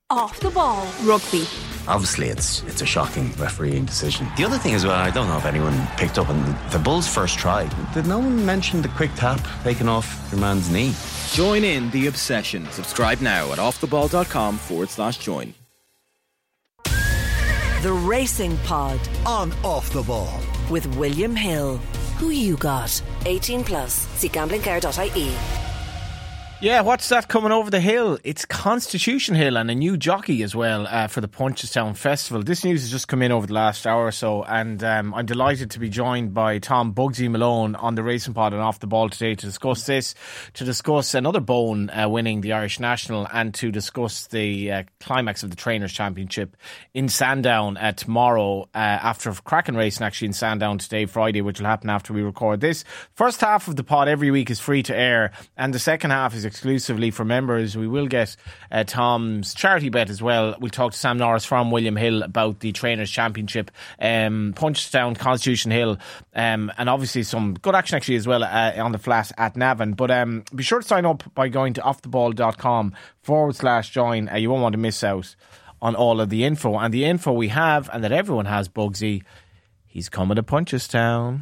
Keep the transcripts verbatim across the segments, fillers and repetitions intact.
Off the Ball Rugby. Obviously, it's it's a shocking refereeing decision. The other thing as well, I don't know if anyone picked up on the, the Bulls' first try. Did no one mention the quick tap taken off your man's knee? Join in the obsession. Subscribe now at offtheball.com forward slash join. The Racing Pod on Off the Ball with William Hill. Who you got? eighteen plus. See gambling care dot I E. Yeah, what's that coming over the hill? It's Constitution Hill and a new jockey as well uh, for the Punchestown Festival. This news has just come in over the last hour or so, and um, I'm delighted to be joined by Tom Bugsy Malone on the Racing Pod and Off the Ball today to discuss this, to discuss another Bone uh, winning the Irish National, and to discuss the uh, climax of the Trainers' Championship in Sandown uh, tomorrow uh, after a cracking racing actually in Sandown today, Friday, which will happen after we record this. First half of the pod every week is free to air, and the second half is exclusively for members. We will get uh, Tom's charity bet as well. We'll talk to Sam Norris from William Hill about the Trainers' Championship, um, Punchestown, Constitution Hill, um, and obviously some good action actually as well uh, on the flat at Navan. But um, be sure to sign up by going to offtheball.com forward slash join. Uh, you won't want to miss out on all of the info. And the info we have, and that everyone has, Bugsy, he's coming to Punchestown.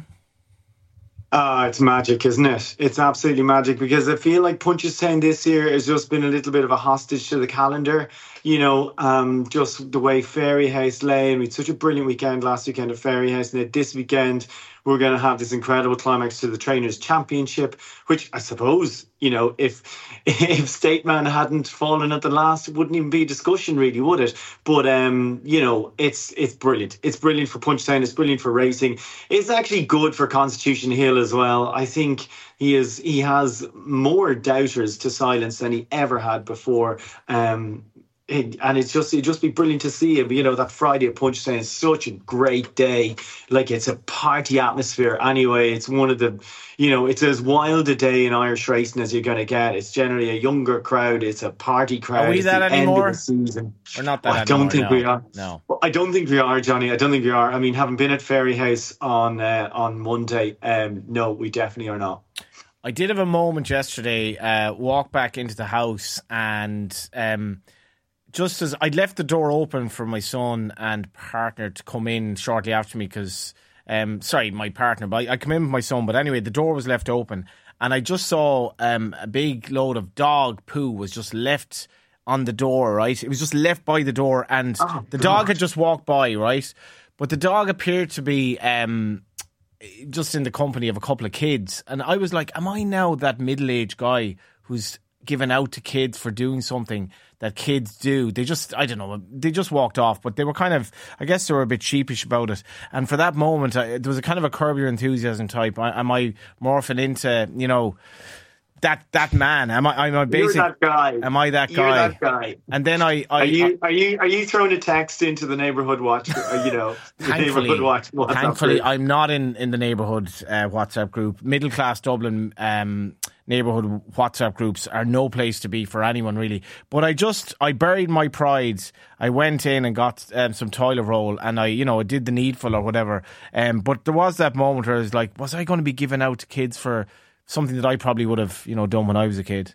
Ah, it's magic, isn't it? It's absolutely magic, because I feel like Punchestown this year has just been a little bit of a hostage to the calendar. You know, um, just the way Fairyhouse lay, and we had such a brilliant weekend last weekend at Fairyhouse, and this weekend we're going to have this incredible climax to the Trainers' Championship, which I suppose, you know, if if Stateman hadn't fallen at the last, it wouldn't even be a discussion, really, would it? But, um, you know, it's it's brilliant. It's brilliant for Punchestown. It's brilliant for racing. It's actually good for Constitution Hill as well. I think he is he has more doubters to silence than he ever had before. Um And it's just, it'd just be brilliant to see him. You know, that Friday at Punchestown is such a great day. Like, it's a party atmosphere anyway. It's one of the, you know, it's as wild a day in Irish racing as you're going to get. It's generally a younger crowd. It's a party crowd. Are we it's that the anymore? End of the season. We're not that well, I anymore, don't think no. we are. No. Well, I don't think we are, Johnny. I don't think we are. I mean, having been at Fairyhouse on, uh, on Monday, um, no, we definitely are not. I did have a moment yesterday, uh, walk back into the house and... Um, Just as I'd left the door open for my son and partner to come in shortly after me, because, um, sorry, my partner, but I, I come in with my son. But anyway, the door was left open, and I just saw um, a big load of dog poo was just left on the door, right? It was just left by the door, and oh, the God. dog had just walked by, right? But the dog appeared to be um, just in the company of a couple of kids, and I was like, am I now that middle-aged guy who's given out to kids for doing something that kids do? They just, I don't know, they just walked off, but they were kind of, I guess they were a bit sheepish about it. And for that moment, I, there was a kind of a Curb Your Enthusiasm type. I, am I morphing into, you know, that that man? Am I? Am I basic? You're that guy. Am I that guy? You're that guy. And then I, I are you I, are you are you throwing a text into the neighbourhood watch? uh, you know, the thankfully, neighbourhood watch. WhatsApp thankfully, group? I'm not in in the neighbourhood uh, WhatsApp group. Middle class Dublin um, neighbourhood WhatsApp groups are no place to be for anyone, really. But I just I buried my pride. I went in and got um, some toilet roll, and I, you know, I did the needful or whatever. Um, but there was that moment where I was like, was I going to be giving out to kids for something that I probably would have, you know, done when I was a kid?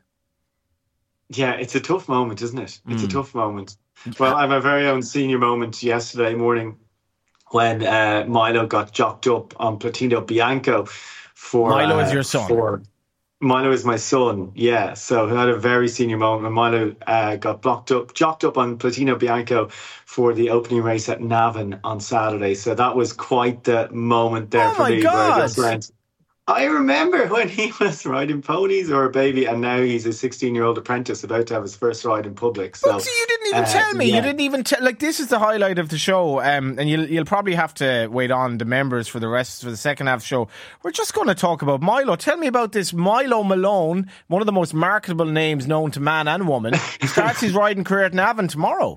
Yeah, it's a tough moment, isn't it? It's Mm. a tough moment. Well, I have a very own senior moment yesterday morning when uh, Milo got jocked up on Platino Bianco for... Milo is uh, your son? For, Milo is my son, yeah. So I had a very senior moment when Milo uh, got blocked up, jocked up on Platino Bianco for the opening race at Navan on Saturday. So that was quite the moment there Oh for my me. Where I just God. went, I remember when he was riding ponies or a baby, and now he's a sixteen-year-old apprentice about to have his first ride in public. So Bugsy, you didn't even uh, tell me. yeah. You didn't even tell. Like, this is the highlight of the show, um, and you'll you'll probably have to wait on the members for the rest for the second half of the show. We're just going to talk about Milo. Tell me about this Milo Malone, one of the most marketable names known to man and woman. He starts his riding career at Navan tomorrow.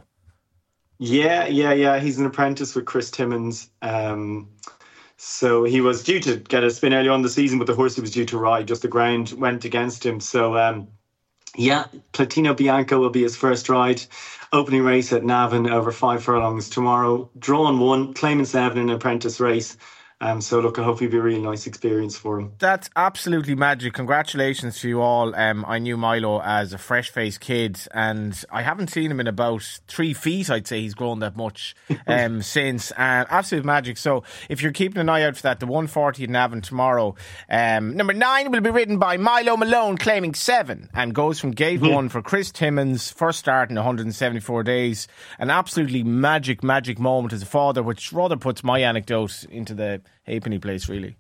Yeah, yeah, yeah. He's an apprentice with Chris Timmins. Um, so he was due to get a spin early on in the season, but the horse he was due to ride, just the ground went against him. So, um, yeah, Platino Bianco will be his first ride. Opening race at Navan over five furlongs tomorrow. Drawn one, claimant seven in an apprentice race. Um, so look, I hope it'll be a really nice experience for him. That's absolutely magic. Congratulations to you all. Um, I knew Milo as a fresh-faced kid, and I haven't seen him in about three feet. I'd say he's grown that much um, since. Uh, absolute magic. So if you're keeping an eye out for that, the one forty in Navan tomorrow. Um, number nine will be ridden by Milo Malone, claiming seven, and goes from gate mm-hmm. one for Chris Timmins. First start in one hundred seventy-four days. An absolutely magic, magic moment as a father, which rather puts my anecdote into the halfpenny place, really.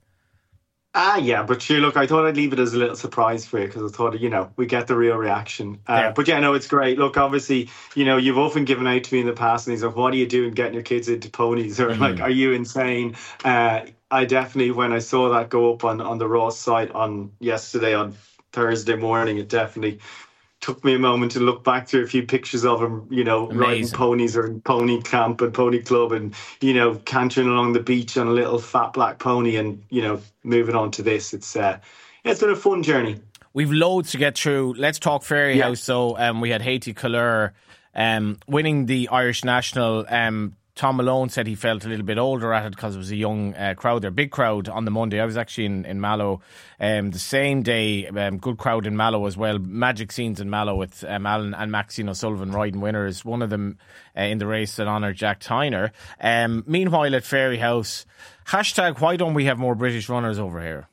Ah, yeah, but sure, look, I thought I'd leave it as a little surprise for you because I thought, you know, we get the real reaction. Uh, yeah. But yeah, no, it's great. Look, obviously, you know, you've often given out to me in the past and he's like, what are you doing getting your kids into ponies? Or mm. like, are you insane? Uh, I definitely, when I saw that go up on, on the Ross site on yesterday, on Thursday morning, it definitely took me a moment to look back through a few pictures of him, you know, Amazing. riding ponies or in pony camp and pony club and, you know, cantering along the beach on a little fat black pony and, you know, moving on to this. It's uh, it's been a fun journey. We've loads to get through. Let's talk Fairy yeah. House. So um, we had Haiti Couleur um, winning the Irish National. Um, Tom Malone said he felt a little bit older at it because it was a young uh, crowd there. Big crowd on the Monday. I was actually in, in Mallow um, the same day. Um, good crowd in Mallow as well. Magic scenes in Mallow with um, Alan and Maxine O'Sullivan riding winners. One of them uh, in the race that honoured Jack Tyner. Um, meanwhile at Fairy House, hashtag why don't we have more British runners over here?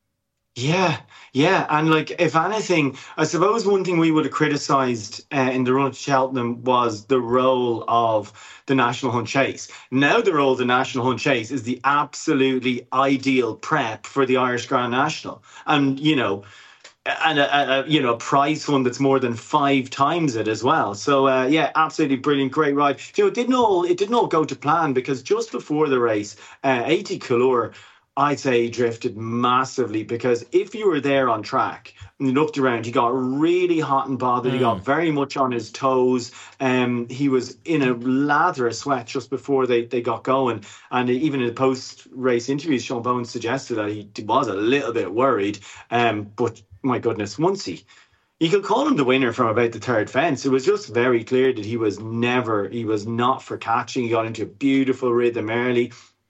Yeah, yeah. And like, if anything, I suppose one thing we would have criticised uh, in the run to Cheltenham was the role of the National Hunt Chase. Now the role of the National Hunt Chase is the absolutely ideal prep for the Irish Grand National. And, you know, and a, a you know prize fund that's more than five times it as well. So uh, yeah, absolutely brilliant, great ride. You know, it didn't all it didn't all go to plan because just before the race, uh, Haiti Couleur, I'd say, drifted massively because if you were there on track and you looked around, he got really hot and bothered. Mm. He got very much on his toes. Um, he was in a lather of sweat just before they, they got going. And even in the post-race interviews, Sean Bowen suggested that he was a little bit worried. Um, but my goodness, once he... You could call him the winner from about the third fence. It was just very clear that he was never, he was not for catching. He got into a beautiful rhythm early.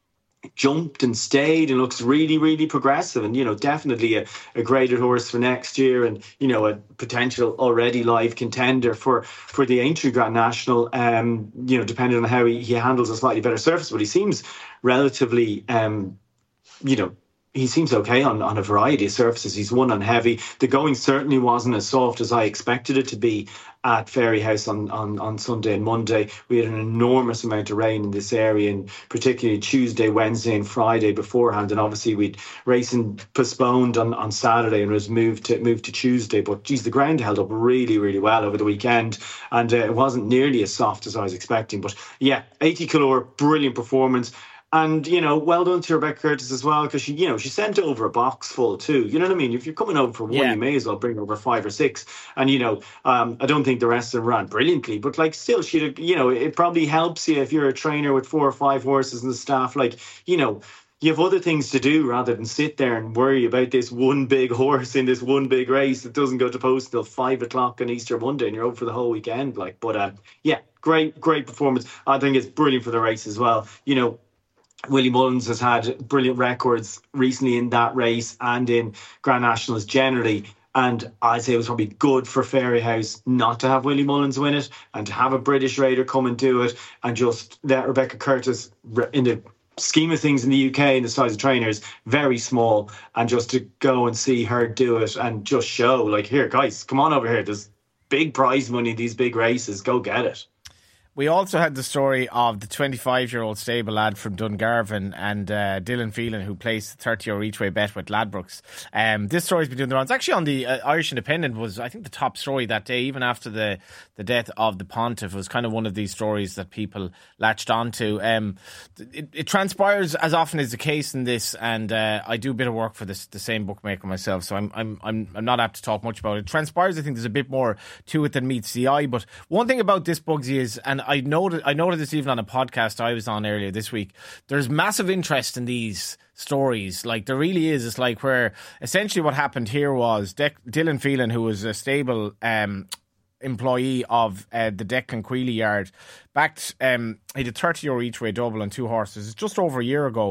Jumped and stayed and looks really, really progressive and, you know, definitely a, a graded horse for next year and, you know, a potential already live contender for, for the Aintree Grand National, um, you know, depending on how he, he handles a slightly better surface. But he seems relatively, um, you know, he seems okay on, on a variety of surfaces. He's won on heavy. The going certainly wasn't as soft as I expected it to be at Fairy House on, on, on Sunday and Monday. We had an enormous amount of rain in this area, and particularly Tuesday, Wednesday and Friday beforehand. And obviously we'd racing postponed on, on Saturday and was moved to moved to Tuesday. But geez, the ground held up really, really well over the weekend. And uh, it wasn't nearly as soft as I was expecting. But yeah, Haiti Couleur, brilliant performance. And, you know, well done to Rebecca Curtis as well, because she, you know, she sent over a box full too. You know what I mean? If you're coming over for one, yeah. you may as well bring over five or six. And, you know, um, I don't think the rest of them ran brilliantly, but like still, she, you know, it probably helps you if you're a trainer with four or five horses and the staff. Like, you know, you have other things to do rather than sit there and worry about this one big horse in this one big race that doesn't go to post till five o'clock on Easter Monday and you're out for the whole weekend. Like, but um, yeah, great, great performance. I think it's brilliant for the race as well. You know, Willie Mullins has had brilliant records recently in that race and in Grand Nationals generally. And I'd say it was probably good for Fairy House not to have Willie Mullins win it and to have a British rider come and do it and just let Rebecca Curtis, in the scheme of things in the U K and the size of trainers, very small, and just to go and see her do it and just show, like, here, guys, come on over here. There's big prize money in these big races. Go get it. We also had the story of the twenty-five-year-old stable lad from Dungarvan and uh, Dylan Phelan, who placed the thirty-euro each way bet with Ladbrokes. Um, this story's been doing the rounds. Actually, on the uh, Irish Independent was, I think, the top story that day, even after the, the death of the Pontiff. It was kind of one of these stories that people latched onto. Um, it, it transpires, as often is the case in this, and uh, I do a bit of work for this the same bookmaker myself, so I'm I'm I'm I'm not apt to talk much about it. It transpires, I think, there's a bit more to it than meets the eye. But one thing about this, Bugsy, is, and I noted, I noted this even on a podcast I was on earlier this week, there's massive interest in these stories. Like, there really is. It's like where essentially what happened here was De- Dylan Phelan, who was a stable um, employee of uh, the Declan Quealy yard, backed, um, he did thirty euro each way double on two horses just over a year ago.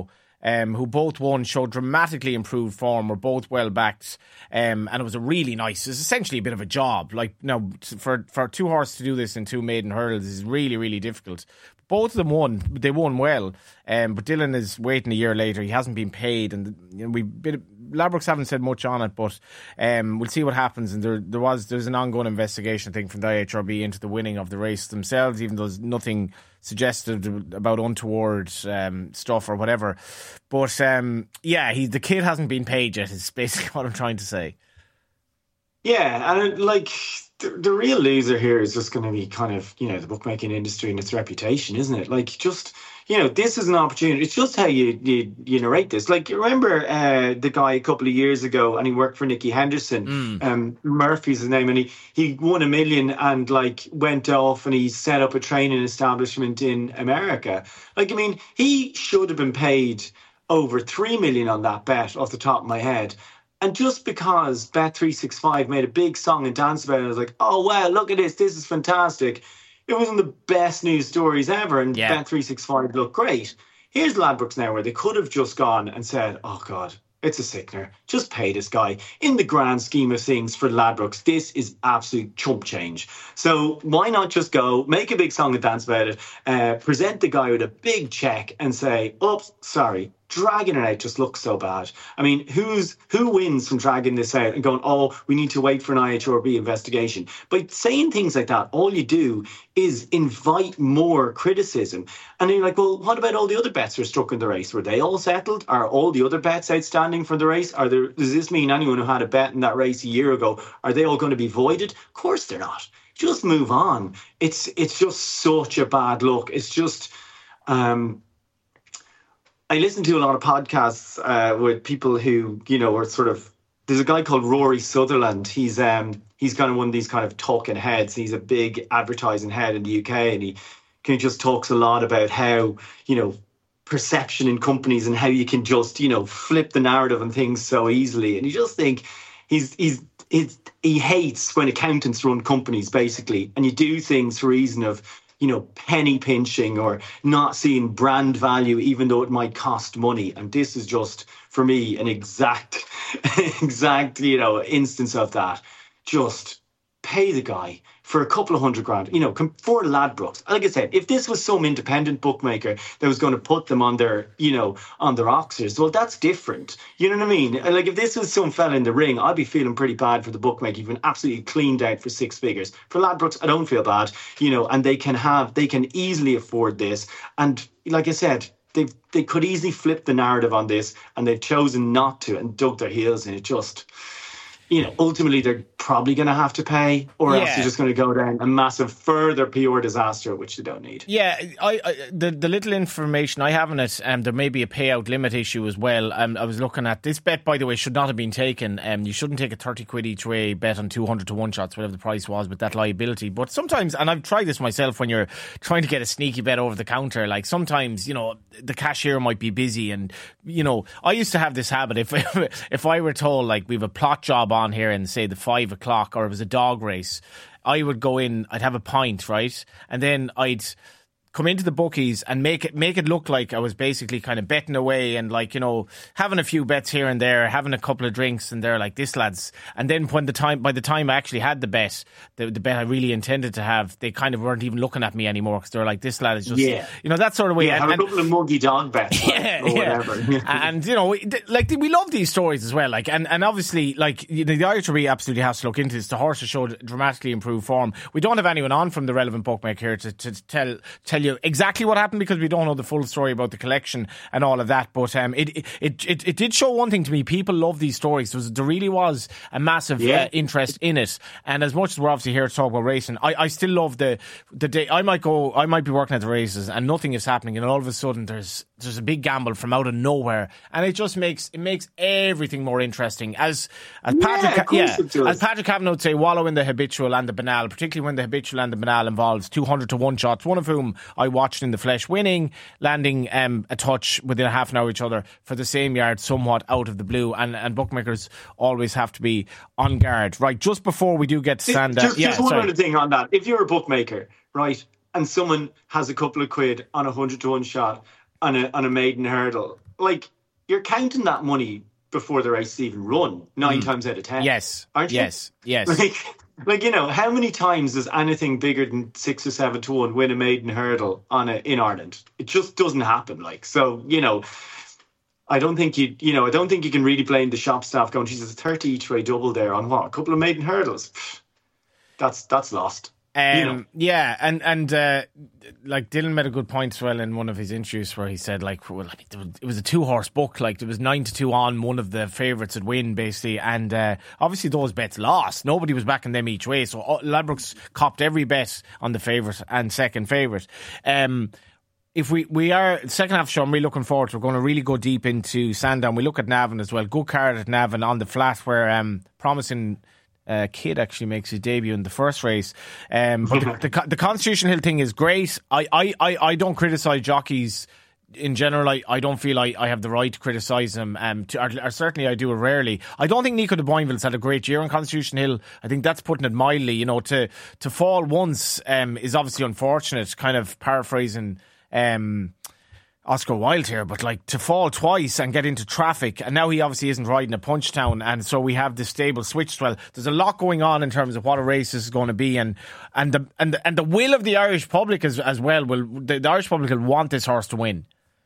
um, who both won, showed dramatically improved form, were both well backed, um, and it was a really nice, it's essentially a bit of a job. Like, now, for, for two horses to do this in two maiden hurdles is really, really difficult. Both of them won. They won well. Um, but Dylan is waiting a year later. He hasn't been paid. And you know, we bit of, Ladbrokes haven't said much on it, but um, we'll see what happens. And there, there was there's an ongoing investigation, I think, from the I H R B into the winning of the race themselves, even though there's nothing suggested about untoward um, stuff or whatever. But um, yeah, he, the kid hasn't been paid yet, is basically what I'm trying to say. Yeah, and it, like the, the real loser here is just going to be kind of, you know, the bookmaking industry and its reputation, isn't it? Like, just, you know, this is an opportunity. It's just how you you, you narrate this. Like, you remember uh, the guy a couple of years ago, and he worked for Nicky Henderson. Mm. Um, Murphy's his name, and he he won a million and like went off and he set up a training establishment in America. Like, I mean, he should have been paid over three million on that bet off the top of my head. And just because Bet three sixty-five made a big song and dance about it, I was like, oh, wow, look at this. This is fantastic. It was one of the best news stories ever. And yeah. Bet three sixty-five looked great. Here's Ladbrokes now, where they could have just gone and said, oh, God, it's a sickener. Just pay this guy. In the grand scheme of things for Ladbrokes, this is absolute chump change. So why not just go, make a big song and dance about it, uh, present the guy with a big check and say, oops, sorry. Dragging it out just looks so bad. I mean, who's who wins from dragging this out and going, oh, we need to wait for an I H R B investigation? By saying things like that, all you do is invite more criticism. And you're like, well, what about all the other bets that are struck in the race? Were they all settled? Are all the other bets outstanding for the race? Are there? Does this mean anyone who had a bet in that race a year ago, are they all going to be voided? Of course they're not. Just move on. It's it's just such a bad look. It's just... Um, I listen to a lot of podcasts uh, with people who, you know, are sort of, there's a guy called Rory Sutherland. He's um he's kind of one of these kind of talking heads. He's a big advertising head in the U K, and he kind of just talks a lot about how, you know, perception in companies and how you can just, you know, flip the narrative and things so easily. And you just think he's he's he's he hates when accountants run companies, basically, and you do things for reason of, you know, penny pinching or not seeing brand value, even though it might cost money. And this is just, for me, an exact, exact, you know, instance of that. Just pay the guy for a couple of hundred grand, you know, for Ladbrokes. Like I said, if this was some independent bookmaker that was going to put them on their, you know, on their oxers, well, that's different. You know what I mean? Like, if this was some fella in the ring, I'd be feeling pretty bad for the bookmaker. You've been absolutely cleaned out for six figures. For Ladbrokes, I don't feel bad, you know, and they can have, they can easily afford this. And like I said, they they could easily flip the narrative on this, and they've chosen not to and dug their heels in it. Just, you know, ultimately they're probably going to have to pay, or yeah. else they're just going to go down a massive further P R disaster, which they don't need. Yeah, I, I the the little information I have on it, um, there may be a payout limit issue as well. Um, I was looking at this bet, by the way, should not have been taken. Um, you shouldn't take a thirty quid each way bet on two hundred to one shots, whatever the price was, with that liability. But sometimes, and I've tried this myself, when you're trying to get a sneaky bet over the counter, like sometimes, you know, the cashier might be busy, and, you know, I used to have this habit. If if I were told, like, we have a plot job on here and say the five o'clock, or it was a dog race, I would go in, I'd have a pint, right? And then I'd come into the bookies and make it make it look like I was basically kind of betting away and, like, you know, having a few bets here and there, having a couple of drinks, and they're like, this lad's. And then when the time, by the time I actually had the bet, the, the bet I really intended to have, they kind of weren't even looking at me anymore, because they're like, this lad is just, yeah. you know, that sort of way. Yeah, and, have a and, couple of muggy dog bets, yeah, or yeah. whatever. And, you know, like, we love these stories as well. Like, and, and obviously, like, you know, the I H R B absolutely has to look into this. The horses showed dramatically improved form. We don't have anyone on from the relevant bookmaker here to, to tell tell you exactly what happened, because we don't know the full story about the collection and all of that. But um, it, it it it did show one thing to me: people love these stories. There, was, there really was a massive yeah. uh, interest in it. And as much as we're obviously here to talk about racing, I, I still love the the day. I might go, I might be working at the races and nothing is happening, and all of a sudden there's there's a big gamble from out of nowhere, and it just makes it makes everything more interesting. As as Patrick, yeah, yeah as Patrick Kavanagh would say, wallow in the habitual and the banal, particularly when the habitual and the banal involves two hundred to one shots. One of whom I watched in the flesh, winning, landing um, a touch within a half an hour of each other for the same yard, somewhat out of the blue, and, and bookmakers always have to be on guard. Right, just before we do get to stand just, yeah, just one sorry. other thing on that. If you're a bookmaker, right, and someone has a couple of quid on a hundred to one shot on a on a maiden hurdle, like, you're counting that money before the race is even run, nine mm. times out of ten. Yes. Aren't you? Yes. Yes. Like, like, you know, how many times does anything bigger than six or seven to one win a maiden hurdle on a, in Ireland? It just doesn't happen. Like, so, you know, I don't think you, you know, I don't think you can really blame the shop staff going, geez, there's a thirty each way double there on what? A couple of maiden hurdles. That's, that's lost. Um, you know. Yeah, and and uh, like Dylan made a good point as well in one of his interviews where he said, like, well, I mean, it was a two horse book, like there was nine to two on one of the favourites would win basically, and uh, obviously those bets lost. Nobody was backing them each way, so Ladbrokes copped every bet on the favourite and second favourite. Um, if we we are second half show, I'm really looking forward to. We're going to really go deep into Sandown. We look at Navan as well. Good card at Navan on the flat where um, promising. Uh, Kid actually makes his debut in the first race, um, but the, the, the Constitution Hill thing is great. I, I, I, I don't criticise jockeys in general. I, I don't feel I, I have the right to criticise them. Um, to, or, or certainly I do it rarely. I don't think Nico de Boinville's had a great year on Constitution Hill. I think that's putting it mildly. You know, to to fall once um, is obviously unfortunate. Kind of paraphrasing. Um, Oscar Wilde here, but like to fall twice and get into traffic, and now he obviously isn't riding a Punchtown, and so we have this stable switched. Well, there's a lot going on in terms of what a race is going to be, and and the and the, and the will of the Irish public as as well. Will the, the Irish public will want this horse to win?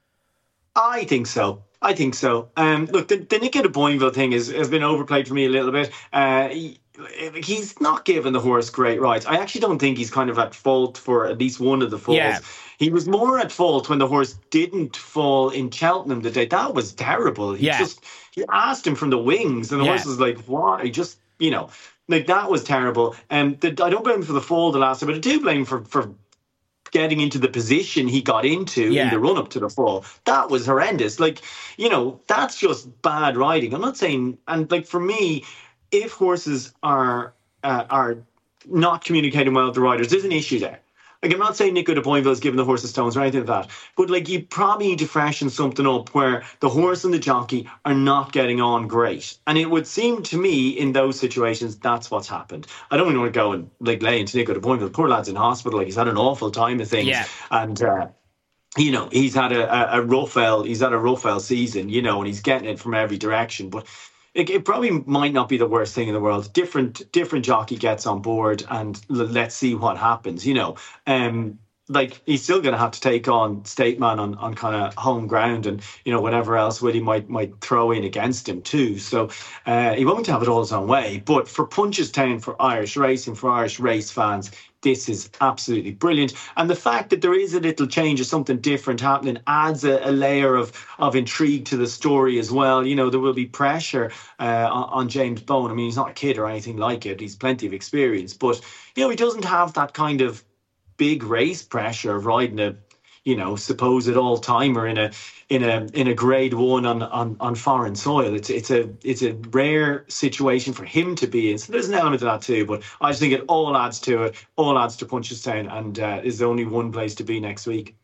I think so. I think so. Um, look, the, the Nico de Boinville thing is, has been overplayed for me a little bit. Uh, he, he's not given the horse great rides. I actually don't think he's kind of at fault for at least one of the falls. Yeah. He was more at fault when the horse didn't fall in Cheltenham the day. That was terrible. He yeah. just he asked him from the wings, and the yeah. horse was like, "What?" He just, you know, like that was terrible. And um, I don't blame him for the fall the last time, but I do blame him for for getting into the position he got into yeah. in the run up to the fall. That was horrendous. Like, you know, that's just bad riding. I'm not saying, and like for me, if horses are uh, are not communicating well with the riders, there's an issue there. Like, I'm not saying Nico de Boinville is giving the horses stones or anything like that, but like you probably need to freshen something up where the horse and the jockey are not getting on great. And it would seem to me in those situations that's what's happened. I don't really want to go and like lay into Nico de Boinville. Poor lad's in hospital. Like, he's had an awful time of things. Yeah. And uh, you know, he's had a, a, a rough L, he's had a rough L season, you know, and he's getting it from every direction. But It, it probably might not be the worst thing in the world. Different different jockey gets on board and l- let's see what happens, you know. Um, like, he's still going to have to take on Stateman on, on kind of home ground and, you know, whatever else Willie might might throw in against him too. So uh, he won't have it all his own way. But for Punchestown, for Irish racing, for Irish race fans, this is absolutely brilliant. And the fact that there is a little change or something different happening adds a, a layer of, of intrigue to the story as well. You know, there will be pressure uh, on, on James Bone. I mean, he's not a kid or anything like it. He's plenty of experience. But, you know, he doesn't have that kind of big race pressure of riding a, you know, supposed all-timer in a in a in a grade one on, on, on foreign soil. It's it's a it's a rare situation for him to be in. So there's an element of that too. But I just think it all adds to it, all adds to Punchestown, and uh, is only one place to be next week.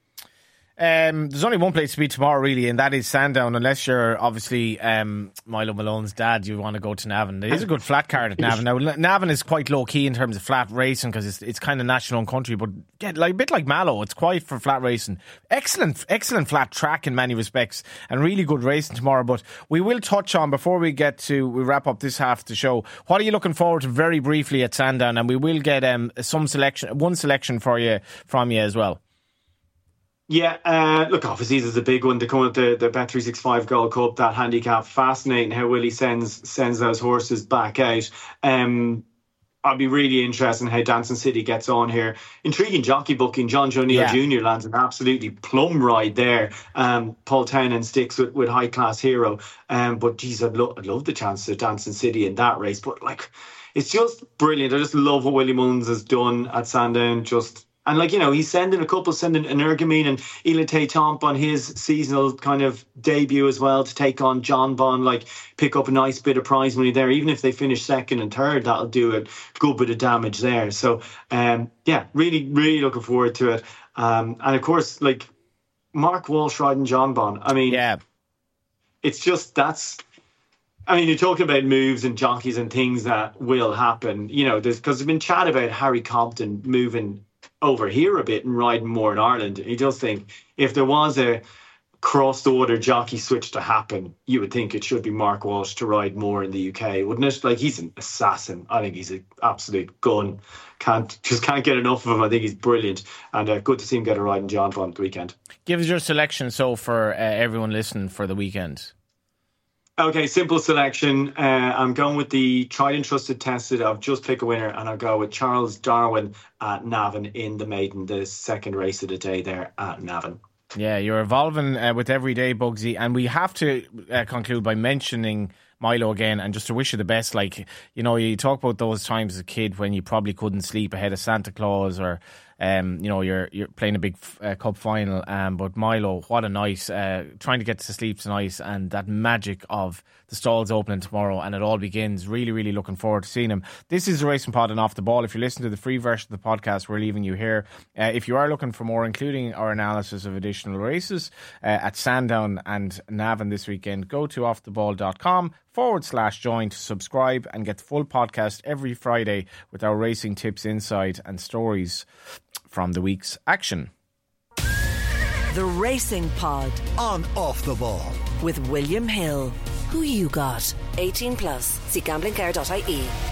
Um, there's only one place to be tomorrow, really, and that is Sandown. Unless you're obviously um, Milo Malone's dad, you want to go to Navan. There is a good flat card at Navan. Now, Navan is quite low key in terms of flat racing because it's it's kind of national and country, but yeah, like a bit like Mallow, it's quiet for flat racing. Excellent, excellent flat track in many respects, and really good racing tomorrow. But we will touch on before we get to we wrap up this half of the show. What are you looking forward to very briefly at Sandown? And we will get um, some selection, one selection for you from you as well. Yeah, uh, look, obviously this is a big one to come at the, the Bet three sixty-five Gold Cup, that handicap. Fascinating how Willie sends sends those horses back out. Um, I'll be really interested in how Dancing City gets on here. Intriguing jockey booking. John Joe Neal yeah. Junior lands an absolutely plum ride there. Um, Paul Townend sticks with, with High Class Hero. Um, but geez, I'd, lo- I'd love the chance of Dancing City in that race. But like, it's just brilliant. I just love what Willie Mullins has done at Sandown. Just And, like, you know, he's sending a couple, sending Energumene and Ilate Tomp on his seasonal kind of debut as well to take on John Bond, like, pick up a nice bit of prize money there. Even if they finish second and third, that'll do a good bit of damage there. So, um, yeah, really, really looking forward to it. Um, and, of course, like, Mark Walsh riding John Bond. I mean, yeah, it's just, that's... I mean, you're talking about moves and jockeys and things that will happen, you know, there's because there's been chat about Harry Compton moving over here a bit and riding more in Ireland. He does think if there was a cross-order jockey switch to happen, you would think it should be Mark Walsh to ride more in the U K, wouldn't it? Like, he's an assassin. I think he's an absolute gun. Can't just can't get enough of him. I think he's brilliant, and uh, good to see him get a ride in John Font the weekend. Give us your selection, so for uh, everyone listening for the weekend. Okay, simple selection. Uh, I'm going with the tried and trusted tested. I've just picked a winner, and I'll go with Charles Darwin at Navan in the maiden, the second race of the day there at Navan. Yeah, you're evolving uh, with every day, Bugsy, and we have to uh, conclude by mentioning Milo again, and just to wish you the best. Like, you know, you talk about those times as a kid when you probably couldn't sleep ahead of Santa Claus, or um, you know, you're you're playing a big uh, cup final. Um, but Milo, what a night! Uh, trying to get to sleep tonight, and that magic of the stalls opening tomorrow, and it all begins. Really, really looking forward to seeing him. This is the Racing Pod and Off the Ball. If you listen to the free version of the podcast, we're leaving you here. Uh, if you are looking for more, including our analysis of additional races uh, at Sandown and Navan this weekend, go to offtheball.com forward slash join to subscribe and get the full podcast every Friday with our racing tips, insight and stories from the week's action. The Racing Pod on Off the Ball with William Hill. Who you got? eighteen plus. See gambling care dot I E.